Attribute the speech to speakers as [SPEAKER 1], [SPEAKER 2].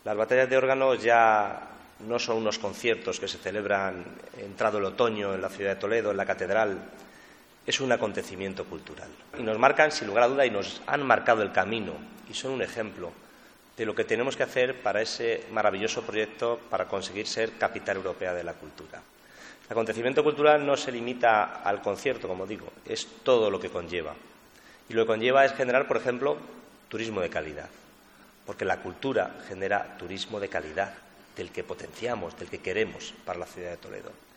[SPEAKER 1] Las batallas de órganos ya no son unos conciertos que se celebran entrado el otoño en la ciudad de Toledo, en la catedral. Es un acontecimiento cultural. Y nos marcan, sin lugar a duda, y nos han marcado el camino, y son un ejemplo de lo que tenemos que hacer para ese maravilloso proyecto para conseguir ser capital europea de la cultura. El acontecimiento cultural no se limita al concierto, como digo, es todo lo que conlleva. Y lo que conlleva es generar, por ejemplo, turismo de calidad. Porque la cultura genera turismo de calidad, del que potenciamos, del que queremos para la ciudad de Toledo.